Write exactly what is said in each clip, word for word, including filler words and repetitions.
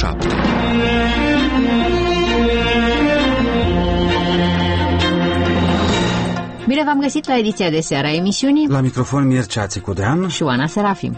șapte. Bine v-am găsit la ediția de seară a emisiunii. La microfon Mircea Țicudean și Oana Serafim.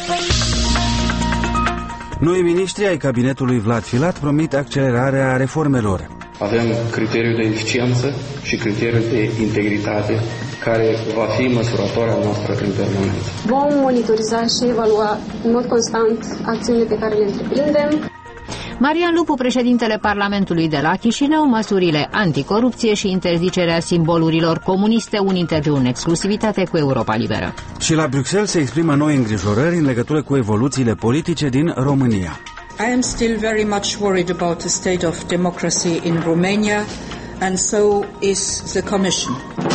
Noi miniștri ai cabinetului Vlad Filat promit accelerarea reformelor. Avem criteriul de eficiență și criteriul de integritate, care va fi măsurătoarea noastră în permanență. Vom monitoriza și evalua în mod constant acțiunile pe care le întreprindem. Marian Lupu, președintele Parlamentului de la Chișinău, măsurile anticorupție și interzicerea simbolurilor comuniste, un interviu în exclusivitate cu Europa Liberă. Și la Bruxelles se exprimă noi îngrijorări în legătură cu evoluțiile politice din România. I am still very much worried about the state of democracy in Romania, and so is the Commission.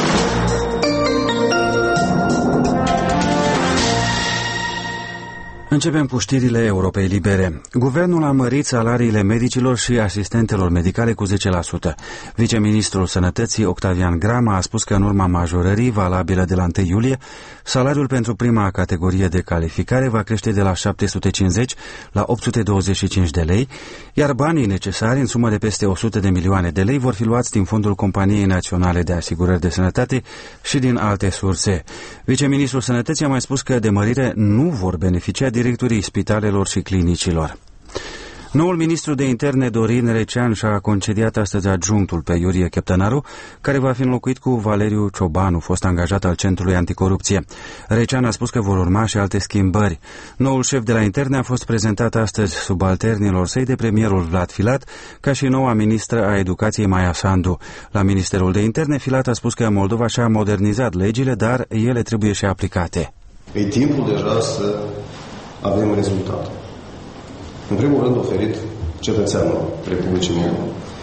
Începem cu știrile Europei Libere. Guvernul a mărit salariile medicilor și asistentelor medicale cu zece la sută. Viceministrul Sănătății, Octavian Grama, a spus că în urma majorării valabilă de la întâi iulie, salariul pentru prima categorie de calificare va crește de la șapte sute cincizeci la opt sute douăzeci și cinci de lei, iar banii necesari, în sumă de peste o sută de milioane de lei, vor fi luați din Fondul Companiei Naționale de Asigurări de Sănătate și din alte surse. Viceministrul Sănătății a mai spus că de mărire nu vor beneficia directorii spitalelor și clinicilor. Noul ministru de interne, Dorin Recean, și-a concediat astăzi adjunctul pe Iurie Cheptănaru, care va fi înlocuit cu Valeriu Ciobanu, fost angajat al Centrului Anticorupție. Recean a spus că vor urma și alte schimbări. Noul șef de la interne a fost prezentat astăzi subalternilor săi de premierul Vlad Filat, ca și noua ministră a Educației Maia Sandu. La Ministerul de Interne, Filat a spus că Moldova și-a modernizat legile, dar ele trebuie și aplicate. E timpul deja să avem rezultate. În primul rând oferit cetățeanul Republicii Moldova.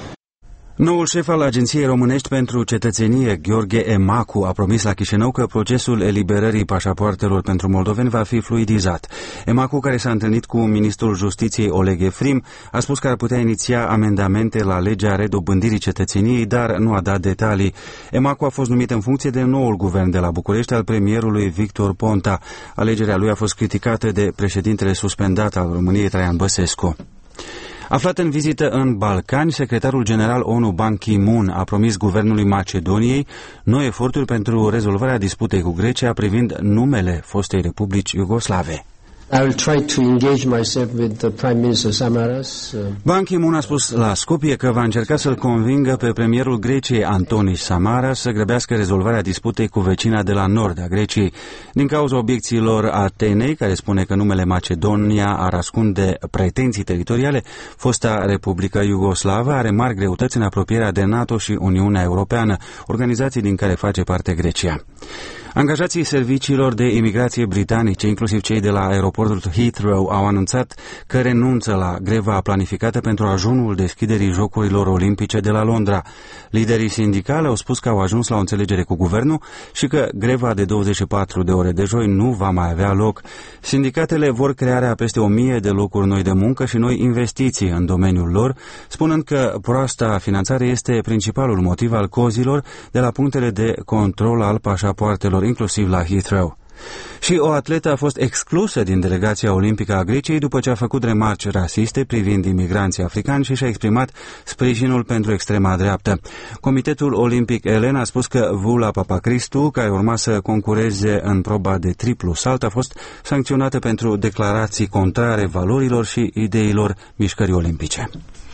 Noul șef al Agenției Românești pentru Cetățenie, Gheorghe Emacu, a promis la Chișinău că procesul eliberării pașapoartelor pentru moldoveni va fi fluidizat. Emacu, care s-a întâlnit cu ministrul Justiției Oleg Efrim, a spus că ar putea iniția amendamente la legea redobândirii cetățeniei, dar nu a dat detalii. Emacu a fost numit în funcție de noul guvern de la București al premierului Victor Ponta. Alegerea lui a fost criticată de președintele suspendat al României, Traian Băsescu. Aflat în vizită în Balcani, secretarul general ONU Ban Ki-moon a promis guvernului Macedoniei noi eforturi pentru rezolvarea disputei cu Grecia privind numele fostei Republici Iugoslave. I will try to engage myself with the Prime Minister Samaras. Ban Ki-moon a spus la Skopje că va încerca să-l convingă pe premierul Greciei Antonis Samaras să grăbească rezolvarea disputei cu vecina de la nord a Greciei. Din cauza obiecțiilor Atenei, care spune că numele Macedonia ar ascunde pretenții teritoriale, fosta Republică Iugoslavă are mari greutăți în apropierea de NATO și Uniunea Europeană, organizații din care face parte Grecia. Angajații serviciilor de imigrație britanice, inclusiv cei de la aeroportul Heathrow, au anunțat că renunță la greva planificată pentru ajunul deschiderii Jocurilor Olimpice de la Londra. Liderii sindicali au spus că au ajuns la o înțelegere cu guvernul și că greva de douăzeci și patru de ore de joi nu va mai avea loc. Sindicatele vor crearea peste o mie de locuri noi de muncă și noi investiții în domeniul lor, spunând că proasta finanțare este principalul motiv al cozilor de la punctele de control al pașapoartelor, inclusiv la Heathrow. Și o atletă a fost exclusă din delegația olimpică a Greciei după ce a făcut remarci rasiste privind imigranții africani și și-a exprimat sprijinul pentru extrema dreaptă. Comitetul Olimpic Elen a spus că Vula Papacristu, care urma să concureze în proba de triplu salt, a fost sancționată pentru declarații contrare valorilor și ideilor mișcării olimpice.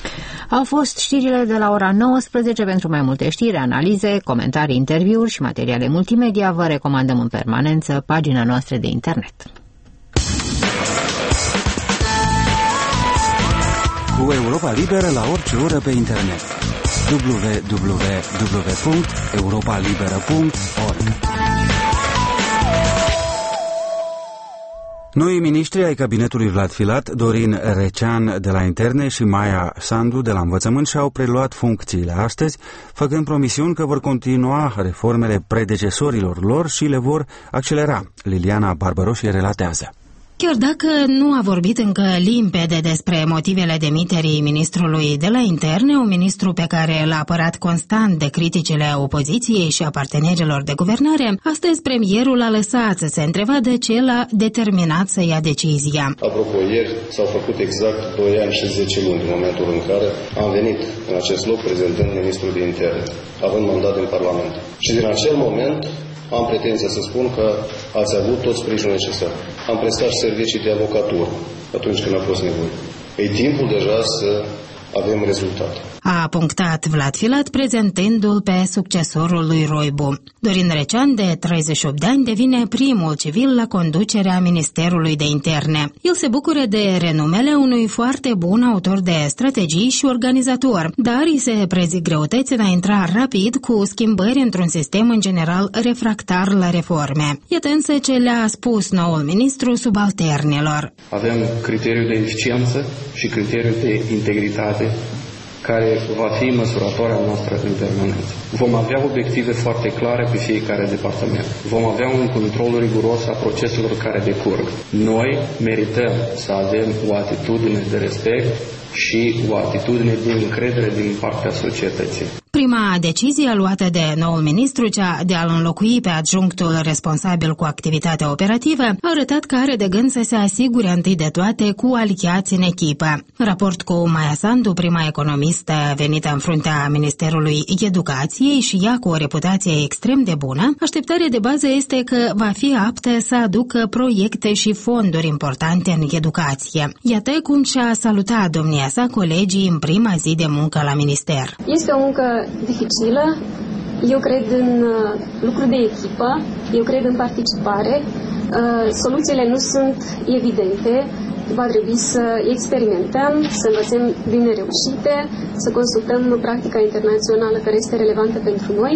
Au fost știrile de la ora nouăsprezece. Pentru mai multe știri, analize, comentarii, interviuri și materiale multimedia, vă recomandăm în permanență pagina noastră de internet. Cu Europa Liberă la orice oră pe internet. w w w punct europa liberă punct org. Noii miniștri ai cabinetului Vlad Filat, Dorin Recean de la Interne și Maia Sandu de la Învățământ și-au preluat funcțiile astăzi, făcând promisiuni că vor continua reformele predecesorilor lor și le vor accelera. Liliana Barbaroșie relatează. Chiar dacă nu a vorbit încă limpede despre motivele demiterii ministrului de la interne, un ministru pe care l-a apărat constant de criticile opoziției și a partenerilor de guvernare, astăzi premierul a lăsat să se întrevadă ce l-a determinat să ia decizia. Apropo, ieri s-au făcut exact doi ani și zece luni din momentul în care am venit în acest loc prezentând ministrul de interne, având mandat din Parlament. Și din acel moment am pretenția să spun că ați avut tot sprijinul necesar. Am prestat și servicii de avocatură atunci când a fost nevoie. E timpul deja să avem rezultate. A punctat Vlad Filat prezentându-l pe succesorul lui Roibu. Dorin Recean, de treizeci și opt de ani, devine primul civil la conducerea Ministerului de Interne. El se bucură de renumele unui foarte bun autor de strategii și organizator, dar îi se prezic greutăți în a intra rapid cu schimbări într-un sistem în general refractar la reforme. Iată însă ce le-a spus noul ministru subalternilor. Avem criteriul de eficiență și criteriul de integritate care va fi măsuratoarea noastră în permanență. Vom avea obiective foarte clare pe fiecare departament. Vom avea un control riguros a proceselor care decurg. Noi merităm să avem o atitudine de respect și o atitudine de încredere din partea societății. Prima decizie luată de noul ministru, cea de a-l înlocui pe adjunctul responsabil cu activitatea operativă, a arătat că are de gând să se asigure întâi de toate cu aliați în echipă. În raport cu Maia Sandu, prima economistă venită în fruntea Ministerului Educației și ea cu o reputație extrem de bună, așteptarea de bază este că va fi aptă să aducă proiecte și fonduri importante în educație. Iată cum și-a salutat domnia sa colegii în prima zi de muncă la minister. Este o muncă dificilă, eu cred în lucru de echipă, eu cred în participare, soluțiile nu sunt evidente, va trebui să experimentăm, să învățăm din nereușite, să consultăm practica internațională care este relevantă pentru noi,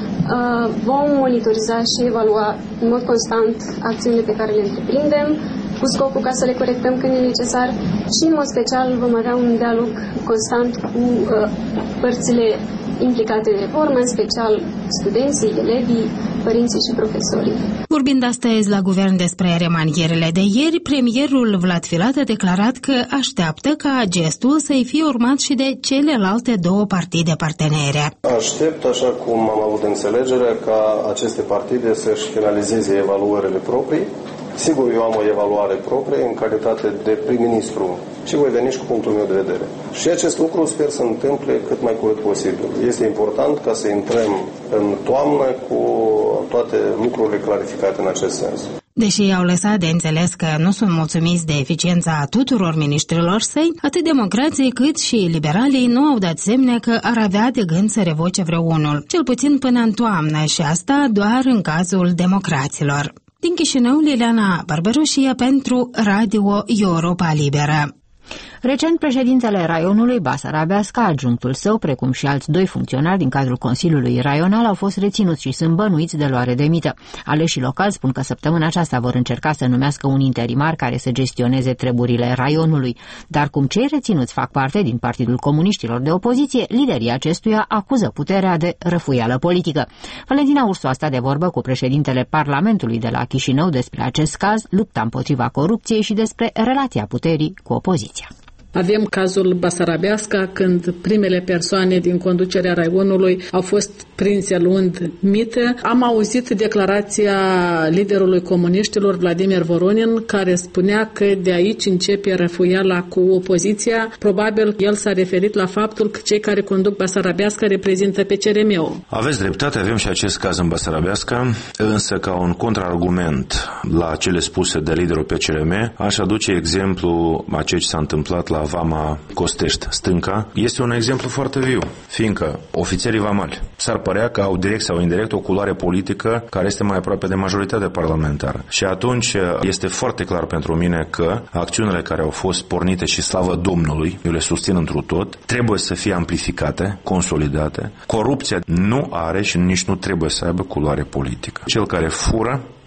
vom monitoriza și evalua în mod constant acțiunile pe care le întreprindem, cu scopul ca să le corectăm când e necesar și, în mod special, vom avea un dialog constant cu uh, părțile implicate în reformă, în special studenții, elevii, părinții și profesorii. Vorbind astăzi la guvern despre remanierele de ieri, premierul Vlad Filat a declarat că așteaptă ca gestul să-i fie urmat și de celelalte două partide partenere. Aștept, așa cum am avut înțelegerea, ca aceste partide să-și finalizeze evaluările proprii. Sigur, eu am o evaluare proprie în calitate de prim-ministru și voi veni și cu punctul meu de vedere. Și acest lucru sper să întâmple cât mai curând posibil. Este important ca să intrăm în toamnă cu toate lucrurile clarificate în acest sens. Deși au lăsat de înțeles că nu sunt mulțumiți de eficiența tuturor miniștrilor săi, atât democrații cât și liberalii nu au dat semne că ar avea de gând să revoce vreunul, cel puțin până în toamnă, și asta doar în cazul democraților. Din Chișinău, Liliana Barbaroșie pentru Radio Europa Liberă. Recent, președintele raionului Basarabeasca, adjunctul său, precum și alți doi funcționari din cadrul Consiliului Raional, au fost reținuți și sunt bănuiți de luare de mită. Aleșii locali spun că săptămâna aceasta vor încerca să numească un interimar care să gestioneze treburile raionului. Dar cum cei reținuți fac parte din Partidul Comuniștilor de opoziție, liderii acestuia acuză puterea de răfuială politică. Valentina Ursu a stat de vorbă cu președintele Parlamentului de la Chișinău despre acest caz, lupta împotriva corupției și despre relația puterii cu opoziția. Avem cazul Basarabeasca, când primele persoane din conducerea raionului au fost prinse luând mită. Am auzit declarația liderului comuniștilor, Vladimir Voronin, care spunea că de aici începe răfuiala cu opoziția. Probabil el s-a referit la faptul că cei care conduc Basarabeasca reprezintă P C R M-ul. Aveți dreptate, avem și acest caz în Basarabeasca, însă ca un contraargument la cele spuse de liderul P C R M, aș aduce exemplu a ceea ce s-a întâmplat la Vama Costești, Stânca. Este un exemplu foarte viu, fiindcă ofițerii vamali s-ar părea că au direct sau indirect o culoare politică care este mai aproape de majoritatea parlamentară. Și atunci este foarte clar pentru mine că acțiunile care au fost pornite și slavă Domnului, eu le susțin întru tot, trebuie să fie amplificate, consolidate. Corupția nu are și nici nu trebuie să aibă culoare politică. Cel care fură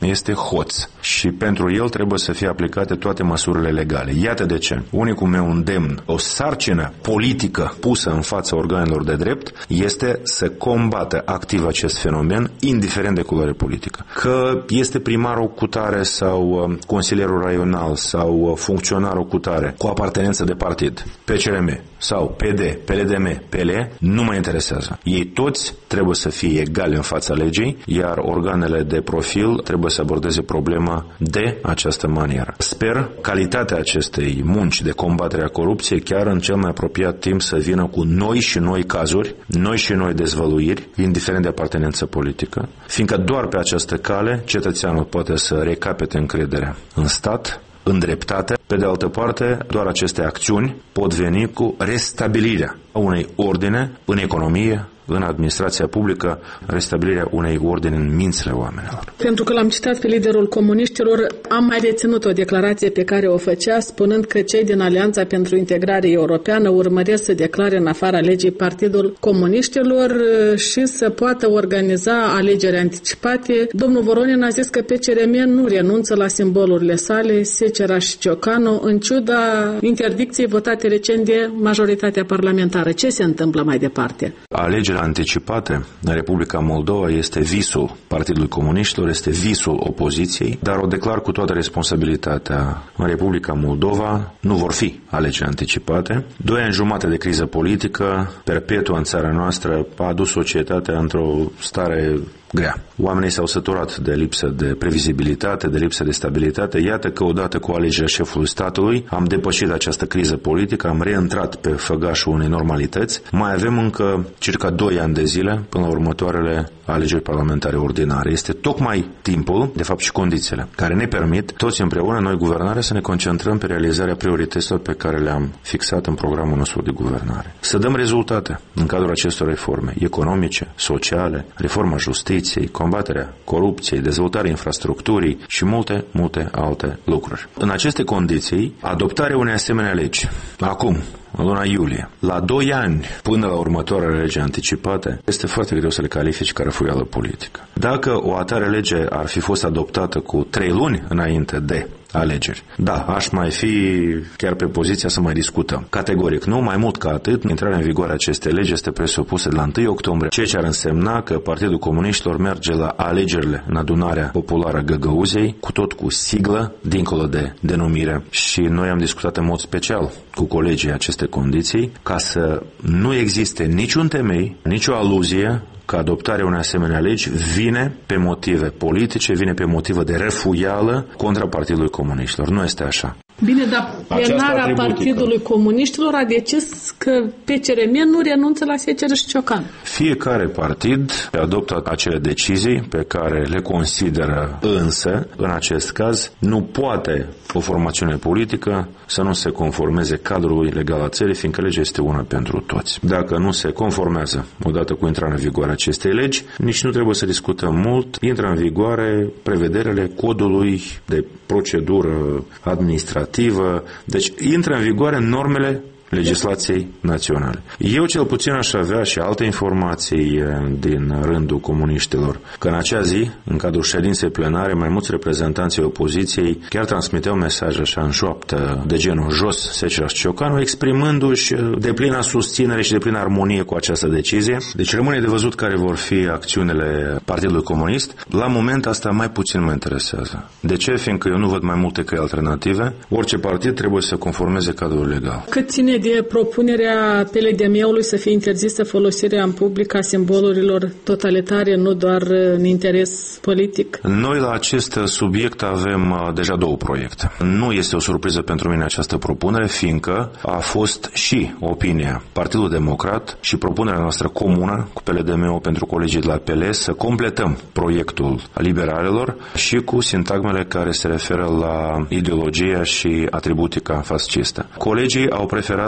este hoț și pentru el trebuie să fie aplicate toate măsurile legale. Iată de ce. Unicul meu îndemn, o sarcină politică pusă în fața organelor de drept este să combată activ acest fenomen, indiferent de culoare politică. Că este primarul cutare sau consilierul raional sau funcționarul cutare cu apartenență de partid, P C R M sau P D, P L D M, P L, nu mă interesează. Ei toți trebuie să fie egali în fața legii, iar organele de profil trebuie să abordeze problema de această manieră. Sper calitatea acestei munci de combatere a corupției chiar în cel mai apropiat timp să vină cu noi și noi cazuri, noi și noi dezvăluiri, indiferent de apartenență politică, fiindcă doar pe această cale cetățeanul poate să recapete încrederea în stat, în dreptate. Pe de altă parte, doar aceste acțiuni pot veni cu restabilirea unei ordine în economie, în administrația publică, restabilirea unei ordini în mințile oamenilor. Pentru că l-am citat pe liderul comuniștilor, am mai reținut o declarație pe care o făcea, spunând că cei din Alianța pentru Integrare Europeană urmăresc să declare în afara legii Partidul Comuniștilor și să poată organiza alegeri anticipate. Domnul Voronin a zis că P C R M nu renunță la simbolurile sale, secera și ciocanul, în ciuda interdicției votate recent de majoritatea parlamentară. Ce se întâmplă mai departe? Alegerile anticipate în Republica Moldova este visul Partidului Comuniștilor, este visul opoziției, dar o declar cu toată responsabilitatea. În Republica Moldova nu vor fi alegeri anticipate. Doi ani jumate de criză politică perpetuă în țara noastră a adus societatea într-o stare grea. Oamenii s-au săturat de lipsă de previzibilitate, de lipsă de stabilitate. Iată că odată cu alegerea șefului statului am depășit această criză politică, am reintrat pe făgașul unei normalități. Mai avem încă circa doi ani de zile până la următoarele alegeri parlamentare ordinare. Este tocmai timpul, de fapt și condițiile, care ne permit toți împreună, noi guvernare, să ne concentrăm pe realizarea priorităților pe care le-am fixat în programul nostru de guvernare. Să dăm rezultate în cadrul acestor reforme economice, sociale, reforma justiției, combaterea corupției, dezvoltarea infrastructurii și multe, multe alte lucruri. În aceste condiții, adoptarea unei asemenea legi, acum, în luna iulie, la doi ani până la următoarea lege anticipate, este foarte greu să le califici ca răfuială politică. Dacă o atare lege ar fi fost adoptată cu trei luni înainte de alegeri, da, aș mai fi chiar pe poziția să mai discutăm. Categoric nu, mai mult ca atât, intrarea în vigoare a acestei legi este presupusă de la întâi octombrie, ceea ce ar însemna că Partidul Comuniștilor merge la alegerile în adunarea populară a Găgăuziei, cu tot cu siglă, dincolo de denumire. Și noi am discutat în mod special cu colegii aceste condiții, ca să nu existe niciun temei, nicio aluzie că adoptarea unei asemenea legi vine pe motive politice, vine pe motive de refuială contra Partidului Comuniștilor. Nu este așa. Bine, dar plenarea Partidului Comuniștilor a decis că P C R M nu renunță la seceră și ciocan. Fiecare partid adoptă acele decizii pe care le consideră, însă, în acest caz, nu poate o formațiune politică să nu se conformeze cadrului legal al țării, fiindcă legea este una pentru toți. Dacă nu se conformează odată cu intrarea în vigoare acestei legi, nici nu trebuie să discutăm mult, intră în vigoare prevederile codului de procedură administrativă, deci intră în vigoare normele legislației naționale. Eu cel puțin aș avea și alte informații din rândul comuniștilor, că în acea zi, în cadrul ședinței plenare, mai mulți reprezentanții opoziției chiar transmiteau mesaje așa în șoaptă de genul jos secera și ciocanul, exprimându-și deplină susținere și deplină armonie cu această decizie. Deci rămâne de văzut care vor fi acțiunile Partidului Comunist. La moment asta mai puțin mă interesează. De ce? Fiindcă eu nu văd mai multe căi alternative. Orice partid trebuie să conformeze cadrul legal. Cât ține de propunerea P L D M-ului să fie interzisă folosirea în public a simbolurilor totalitare, nu doar în interes politic? Noi la acest subiect avem deja două proiecte. Nu este o surpriză pentru mine această propunere, fiindcă a fost și opinia Partidului Democrat și propunerea noastră comună cu P L D M-ul pentru colegii de la P L să completăm proiectul liberalilor și cu sintagmele care se referă la ideologia și atributica fascistă. Colegii au preferat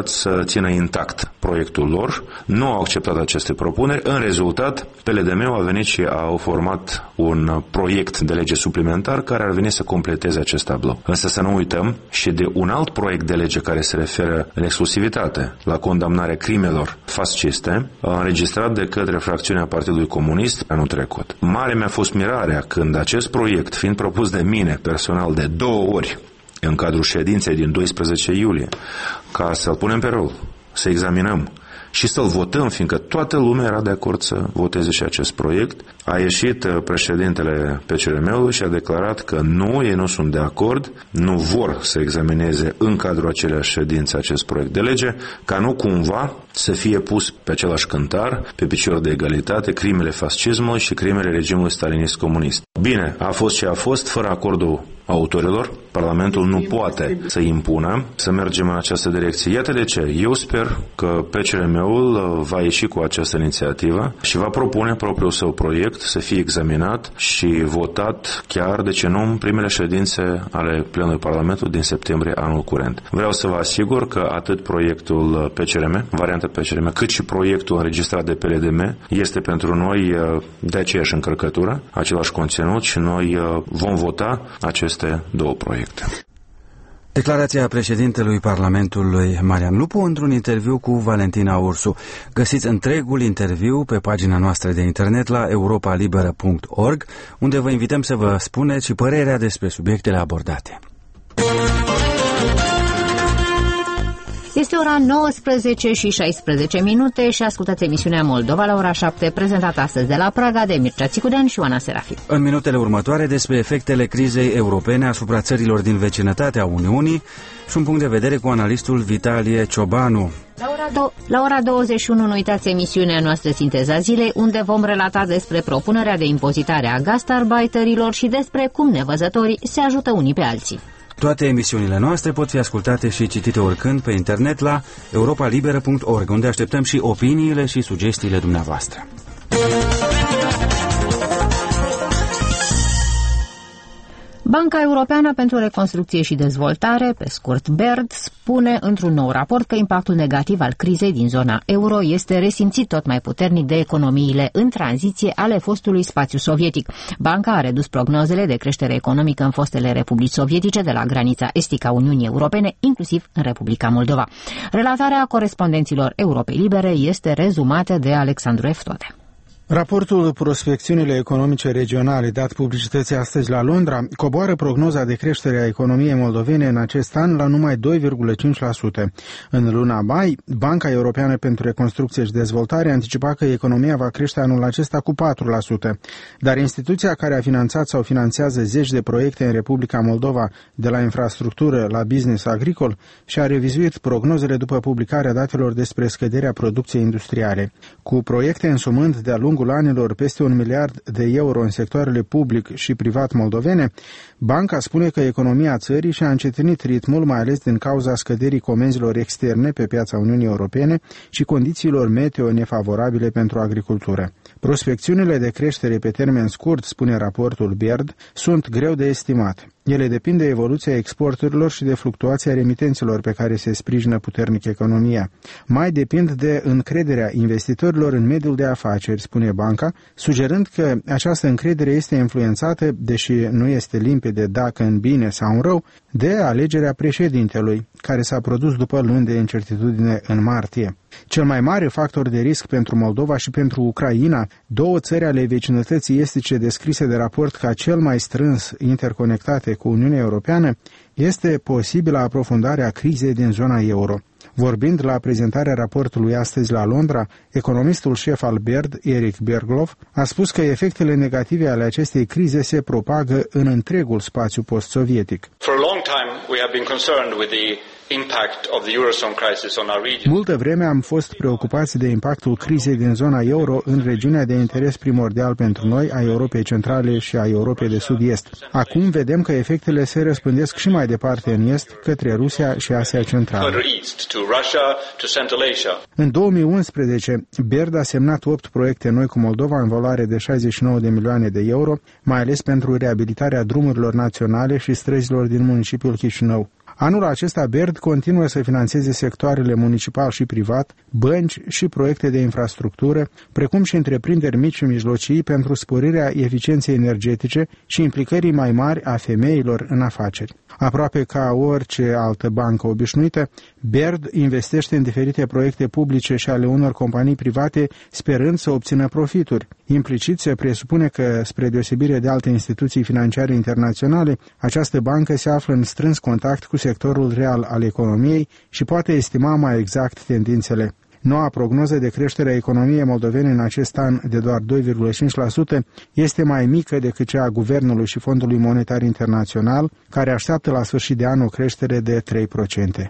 încercat să țină intact proiectul lor, nu au acceptat aceste propuneri. În rezultat, P L D M-ul a venit și a format un proiect de lege suplimentar care ar veni să completeze acest tablou. Însă să nu uităm și de un alt proiect de lege care se referă în exclusivitate la condamnarea crimelor fasciste, înregistrat de către fracțiunea Partidului Comunist anul trecut. Mare mi-a fost mirarea când acest proiect, fiind propus de mine personal de două ori în cadrul ședinței din doisprezece iulie, ca să-l punem pe rol, să examinăm și să-l votăm, fiindcă toată lumea era de acord să voteze și acest proiect. A ieșit președintele P C R M-ului și a declarat că nu, ei nu sunt de acord, nu vor să examineze în cadrul aceleași ședințe acest proiect de lege, ca nu cumva să fie pus pe același cântar, pe picior de egalitate, crimele fascismului și crimele regimului stalinist comunist. Bine, a fost ce a fost, fără acordul autorilor, Parlamentul nu poate să impună să mergem în această direcție. Iată de ce. Eu sper că P C R M-ul va ieși cu această inițiativă și va propune propriul său proiect să fie examinat și votat chiar, de ce nu, în primele ședințe ale plenului Parlamentului din septembrie anul curent. Vreau să vă asigur că atât proiectul P C R M, varianta P C R M, cât și proiectul înregistrat de P L D M este pentru noi de aceeași încărcătură, același conținut și noi vom vota aceste două proiecte. Declarația președintelui Parlamentului Marian Lupu într-un interviu cu Valentina Ursu. Găsiți întregul interviu pe pagina noastră de internet la europa liberă punct org, unde vă invităm să vă spuneți și părerea despre subiectele abordate. Este ora nouăsprezece și șaisprezece minute și ascultați emisiunea Moldova la ora șapte, prezentată astăzi de la Praga de Mircea Țicudean și Oana Serafim. În minutele următoare despre efectele crizei europene asupra țărilor din vecinătatea Uniunii și un punct de vedere cu analistul Vitalie Ciobanu. La ora, do- la ora douăzeci și unu nu uitați emisiunea noastră Sinteza Zilei, unde vom relata despre propunerea de impozitare a gastarbeiterilor și despre cum nevăzătorii se ajută unii pe alții. Toate emisiunile noastre pot fi ascultate și citite oricând pe internet la europa liberă punct org, unde așteptăm și opiniile și sugestiile dumneavoastră. Banca Europeană pentru Reconstrucție și Dezvoltare, pe scurt B E R D, spune într-un nou raport că impactul negativ al crizei din zona euro este resimțit tot mai puternic de economiile în tranziție ale fostului spațiu sovietic. Banca a redus prognozele de creștere economică în fostele republici sovietice de la granița estică a Uniunii Europene, inclusiv în Republica Moldova. Relatarea corespondenților Europei Libere este rezumată de Alexandru Eftote. Raportul Prospecțiunile Economice Regionale, dat publicității astăzi la Londra, coboară prognoza de creștere a economiei moldovene în acest an la numai doi virgulă cinci la sută. În luna mai, Banca Europeană pentru Reconstrucție și Dezvoltare anticipa că economia va crește anul acesta cu patru la sută, dar instituția care a finanțat sau finanțează zeci de proiecte în Republica Moldova, de la infrastructură la business agricol, și-a revizuit prognozele după publicarea datelor despre scăderea producției industriale. Cu proiecte însumând de-a lungul anilor peste un miliard de euro în sectoarele public și privat moldovene, banca spune că economia țării și-a încetinit ritmul, mai ales din cauza scăderii comenzilor externe pe piața Uniunii Europene și condițiilor meteo nefavorabile pentru agricultură. Prospecțiunile de creștere pe termen scurt, spune raportul B E R D, sunt greu de estimat. Ele depind de evoluția exporturilor și de fluctuația remitențelor pe care se sprijină puternic economia. Mai depind de încrederea investitorilor în mediul de afaceri, spune banca, sugerând că această încredere este influențată, deși nu este limpede dacă în bine sau în rău, de alegerea președintelui, care s-a produs după luni de incertitudine în martie. Cel mai mare factor de risc pentru Moldova și pentru Ucraina, două țări ale vecinătății estice descrise de raport ca cel mai strâns interconectate cu Uniunea Europeană, este posibilă aprofundarea crizei din zona euro. Vorbind la prezentarea raportului astăzi la Londra, economistul șef al B E R D, Eric Berglov, a spus că efectele negative ale acestei crize se propagă în întregul spațiu post-sovietic. Multă vreme am fost preocupați de impactul crizei din zona euro în regiunea de interes primordial pentru noi, a Europei Centrale și a Europei de Sud-Est. Acum vedem că efectele se răspândesc și mai departe în Est, către Rusia și Asia Centrală. În două mii unsprezece, B E R D a semnat opt proiecte noi cu Moldova în valoare de șaizeci și nouă de milioane de euro, mai ales pentru reabilitarea drumurilor naționale și străzilor din municipiul Chișinău. Anul acesta BERD continuă să finanțeze sectoarele municipal și privat, bănci și proiecte de infrastructură, precum și întreprinderi mici și mijlocii pentru sporirea eficienței energetice și implicării mai mari a femeilor în afaceri. Aproape ca orice altă bancă obișnuită, BERD investește în diferite proiecte publice și ale unor companii private, sperând să obțină profituri. Implicit se presupune că, spre deosebire de alte instituții financiare internaționale, această bancă se află în strâns contact cu sectorul real al economiei și poate estima mai exact tendințele. Noua prognoză de creștere a economiei moldovene în acest an de doar doi virgulă cinci la sută este mai mică decât cea a Guvernului și Fondului Monetar Internațional, care așteaptă la sfârșit de an o creștere de trei la sută.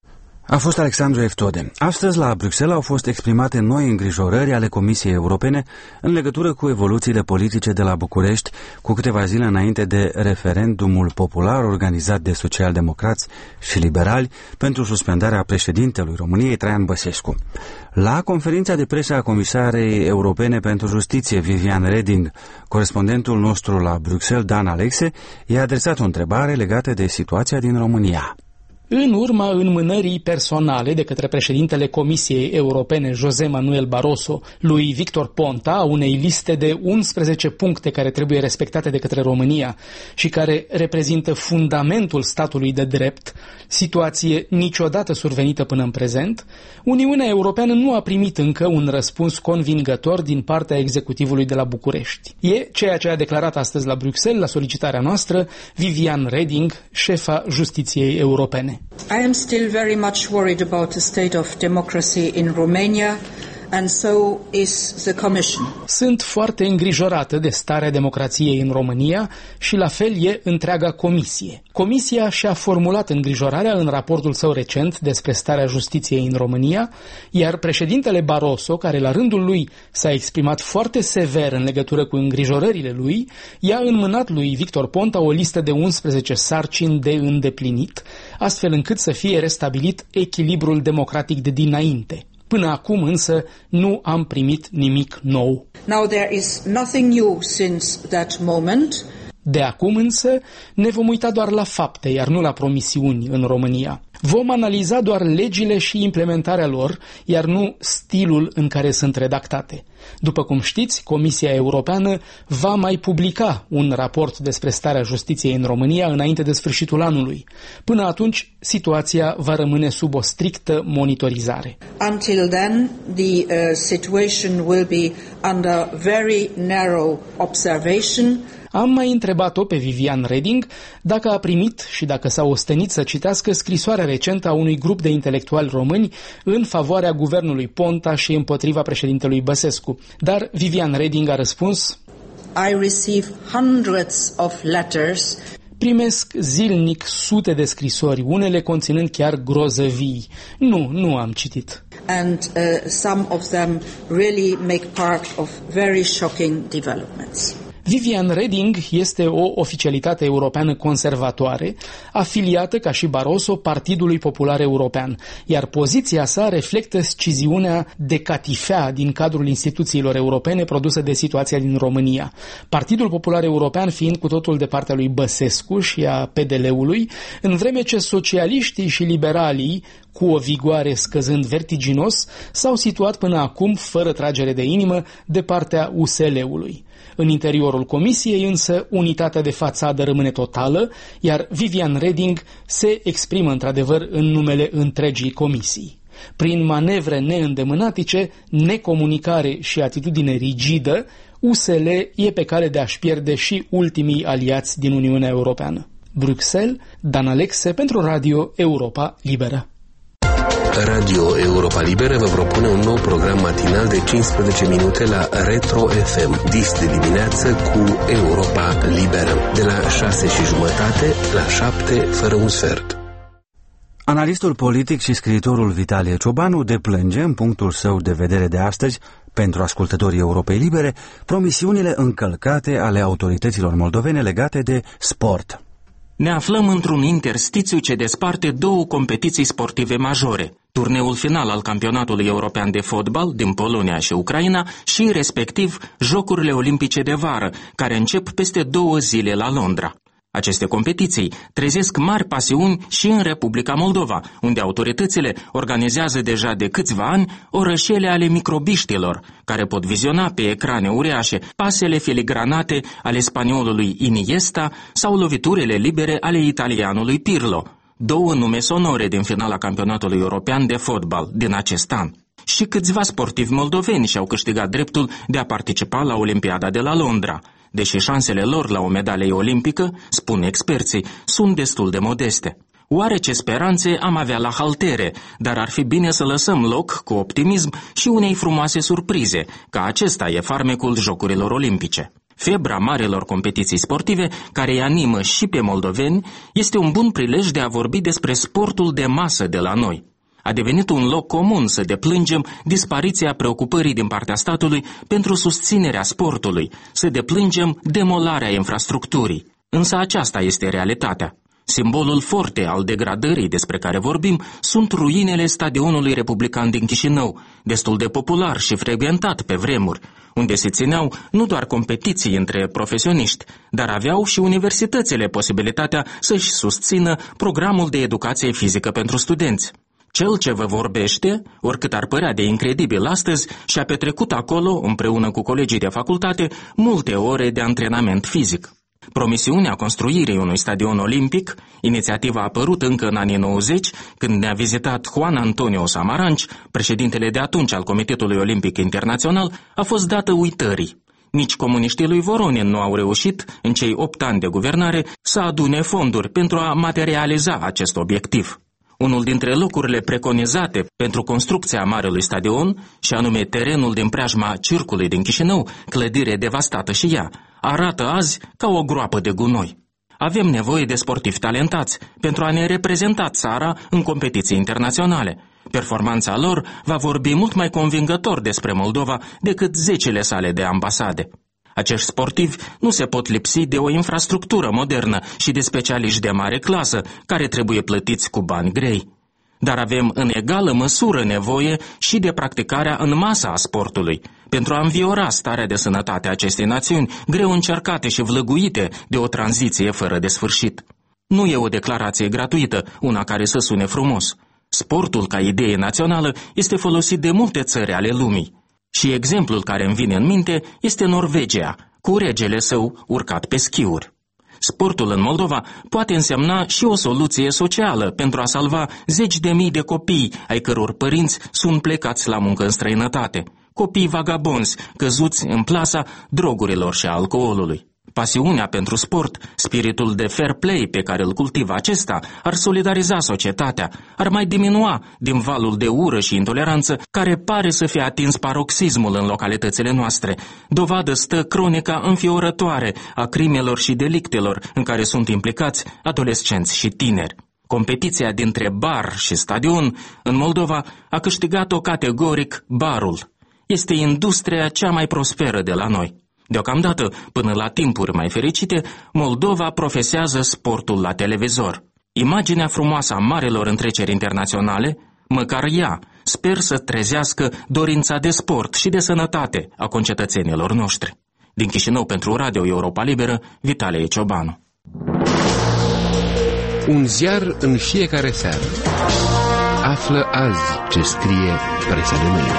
A fost Alexandru Eftode. Astăzi, la Bruxelles, au fost exprimate noi îngrijorări ale Comisiei Europene în legătură cu evoluțiile politice de la București, cu câteva zile înainte de referendumul popular organizat de socialdemocrați și liberali pentru suspendarea președintelui României, Traian Băsescu. La conferința de presă a Comisarei Europene pentru Justiție, Viviane Reding, corespondentul nostru la Bruxelles, Dan Alexe, i-a adresat o întrebare legată de situația din România. În urma înmânării personale de către președintele Comisiei Europene, José Manuel Barroso, lui Victor Ponta, a unei liste de unsprezece puncte care trebuie respectate de către România și care reprezintă fundamentul statului de drept, situație niciodată survenită până în prezent, Uniunea Europeană nu a primit încă un răspuns convingător din partea executivului de la București. E ceea ce a declarat astăzi la Bruxelles, la solicitarea noastră, Viviane Reding, șefa Justiției Europene. I am still very much worried about the state of democracy in Romania, and so is the Commission. Sunt foarte îngrijorată de starea democrației în România și la fel e întreaga Comisie. Comisia și-a formulat îngrijorarea în raportul său recent despre starea justiției în România, iar președintele Barroso, care la rândul lui s-a exprimat foarte sever în legătură cu îngrijorările lui, i-a înmânat lui Victor Ponta o listă de unsprezece sarcini de îndeplinit, astfel încât să fie restabilit echilibrul democratic de dinainte. Până acum însă nu am primit nimic nou. Now there is nothing new since that moment. De acum însă ne vom uita doar la fapte, iar nu la promisiuni în România. Vom analiza doar legile și implementarea lor, iar nu stilul în care sunt redactate. După cum știți, Comisia Europeană va mai publica un raport despre starea justiției în România înainte de sfârșitul anului. Până atunci, situația va rămâne sub o strictă monitorizare. Until then, the uh, situation will be under very narrow observation. Am mai întrebat-o pe Viviane Reding dacă a primit și dacă s-a ostenit să citească scrisoarea recentă a unui grup de intelectuali români în favoarea guvernului Ponta și împotriva președintelui Băsescu. Dar Viviane Reding a răspuns: I receive hundreds of letters. Primesc zilnic sute de scrisori, unele conținând chiar grozăvii. Nu, nu am citit. And uh, some of them really make part of very shocking developments. Viviane Reding este o oficialitate europeană conservatoare, afiliată ca și Barroso Partidului Popular European, iar poziția sa reflectă sciziunea de catifea din cadrul instituțiilor europene produsă de situația din România. Partidul Popular European fiind cu totul de partea lui Băsescu și a P D L-ului, în vreme ce socialiștii și liberalii, cu o vigoare scăzând vertiginos, s-au situat până acum, fără tragere de inimă, de partea U S L-ului. În interiorul Comisiei însă unitatea de fațadă rămâne totală, iar Viviane Reding se exprimă într-adevăr în numele întregii comisii. Prin manevre neîndemânatice, necomunicare și atitudine rigidă, U S L e pe cale de a-și pierde și ultimii aliați din Uniunea Europeană. Bruxelles, Dan Alexe pentru Radio Europa Liberă. Radio Europa Liberă vă propune un nou program matinal de cincisprezece minute la Retro F M, dis de dimineață cu Europa Liberă, de la șase și jumătate la șapte fără un sfert. Analistul politic și scriitorul Vitalie Ciobanu deplânge, în punctul său de vedere de astăzi, pentru ascultătorii Europei Libere, promisiunile încălcate ale autorităților moldovene legate de sport. Ne aflăm într-un interstițiu ce desparte două competiții sportive majore, turneul final al campionatului european de fotbal din Polonia și Ucraina și, respectiv, Jocurile Olimpice de vară, care încep peste două zile la Londra. Aceste competiții trezesc mari pasiuni și în Republica Moldova, unde autoritățile organizează deja de câțiva ani orășele ale microbiștilor, care pot viziona pe ecrane uriașe pasele filigranate ale spaniolului Iniesta sau loviturile libere ale italianului Pirlo, două nume sonore din finala campionatului european de fotbal din acest an. Și câțiva sportivi moldoveni și-au câștigat dreptul de a participa la Olimpiada de la Londra, deși șansele lor la o medalie olimpică, spun experții, sunt destul de modeste. Oare ce speranțe am avea la haltere, dar ar fi bine să lăsăm loc cu optimism și unei frumoase surprize, că acesta e farmecul Jocurilor Olimpice. Febra marelor competiții sportive, care îi animă și pe moldoveni, este un bun prilej de a vorbi despre sportul de masă de la noi. A devenit un loc comun să deplângem dispariția preocupării din partea statului pentru susținerea sportului, să deplângem demolarea infrastructurii. Însă aceasta este realitatea. Simbolul forte al degradării despre care vorbim sunt ruinele stadionului republican din Chișinău, destul de popular și frecventat pe vremuri, unde se țineau nu doar competiții între profesioniști, dar aveau și universitățile posibilitatea să-și susțină programul de educație fizică pentru studenți. Cel ce vă vorbește, oricât ar părea de incredibil astăzi, și-a petrecut acolo, împreună cu colegii de facultate, multe ore de antrenament fizic. Promisiunea construirii unui stadion olimpic, inițiativa a apărut încă în anii nouăzeci, când ne-a vizitat Juan Antonio Samaranch, președintele de atunci al Comitetului Olimpic Internațional, a fost dată uitării. Nici comuniștii lui Voronin nu au reușit, în cei opt ani de guvernare, să adune fonduri pentru a materializa acest obiectiv. Unul dintre locurile preconizate pentru construcția marelui stadion, și anume terenul din preajma Circului din Chișinău, clădire devastată și ea, arată azi ca o groapă de gunoi. Avem nevoie de sportivi talentați pentru a ne reprezenta țara în competiții internaționale. Performanța lor va vorbi mult mai convingător despre Moldova decât zecile sale de ambasade. Acești sportivi nu se pot lipsi de o infrastructură modernă și de specialiști de mare clasă, care trebuie plătiți cu bani grei. Dar avem în egală măsură nevoie și de practicarea în masă a sportului, pentru a înviora starea de sănătate a acestei națiuni, greu încercate și vlăguite de o tranziție fără de sfârșit. Nu e o declarație gratuită, una care să sune frumos. Sportul ca idee națională este folosit de multe țări ale lumii. Și exemplul care îmi vine în minte este Norvegia, cu regele său urcat pe schiuri. Sportul în Moldova poate însemna și o soluție socială pentru a salva zeci de mii de copii ai căror părinți sunt plecați la muncă în străinătate, copii vagabonzi căzuți în plasa drogurilor și a alcoolului. Pasiunea pentru sport, spiritul de fair play pe care îl cultivă acesta, ar solidariza societatea, ar mai diminua din valul de ură și intoleranță care pare să fie atins paroxismul în localitățile noastre. Dovadă stă cronica înfiorătoare a crimelor și delictelor în care sunt implicați adolescenți și tineri. Competiția dintre bar și stadion în Moldova a câștigat-o categoric barul. Este industria cea mai prosperă de la noi. Deocamdată, până la timpuri mai fericite, Moldova profesează sportul la televizor. Imaginea frumoasă a marelor întreceri internaționale, măcar ea, sper să trezească dorința de sport și de sănătate a concetățenilor noștri. Din Chișinău pentru Radio Europa Liberă, Vitalie Ciobanu. Un ziar în fiecare seară. Află azi ce scrie presa de mâine.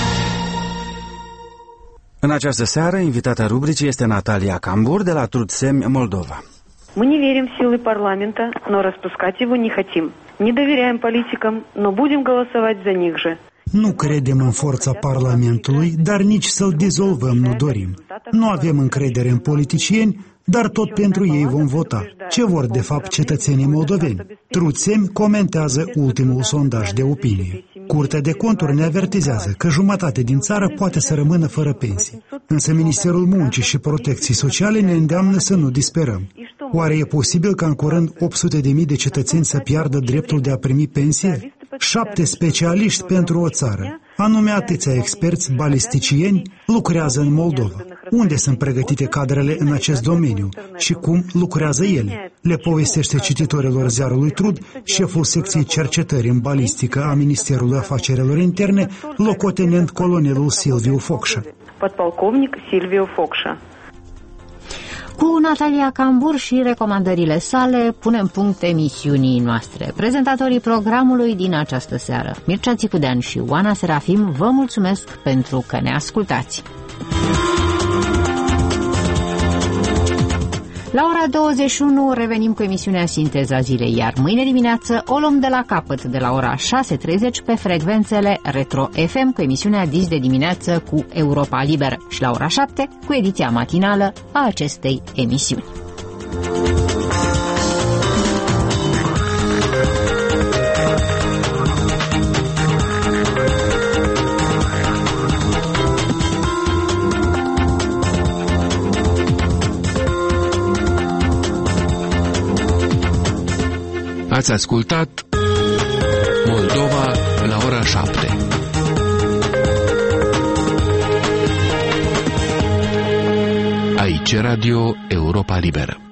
În această seară, invitata rubricii este Natalia Cambur de la Trudsem, Moldova. Мы не верим в силы парламента, но распускать его не хотим. Не доверяем политикам, но будем голосовать за них же. Nu credem în forța Parlamentului, dar nici să-l dizolvăm nu dorim. Nu avem încredere în politicieni, dar tot pentru ei vom vota. Ce vor de fapt cetățenii moldoveni? Trudsem comentează ultimul sondaj de opinie. Curtea de Conturi ne avertizează că jumătate din țară poate să rămână fără pensii. Însă Ministerul Muncii și Protecției Sociale ne îndeamnă să nu disperăm. Oare e posibil ca în curând opt sute de mii de cetățeni să piardă dreptul de a primi pensie? Șapte specialiști pentru o țară, anume atâția experți balisticieni, lucrează în Moldova. Unde sunt pregătite cadrele în acest domeniu și cum lucrează ele? Le povestește cititorilor ziarului Trud șeful secției cercetări în balistică a Ministerului Afacerilor Interne, locotenent colonelul Silviu Focșa. Podpolkovnik Silviu Focșa. Cu Natalia Cambur și recomandările sale punem punct emisiunii noastre. Prezentatorii programului din această seară, Mircea Țicudean și Oana Serafim, vă mulțumesc pentru că ne ascultați. La ora douăzeci și unu revenim cu emisiunea Sinteza Zilei, iar mâine dimineață o luăm de la capăt de la ora șase și treizeci pe frecvențele Retro F M cu emisiunea Dis de dimineață cu Europa Liberă și la ora șapte cu ediția matinală a acestei emisiuni. Ați ascultat Moldova la ora șapte. Aici Radio Europa Liberă.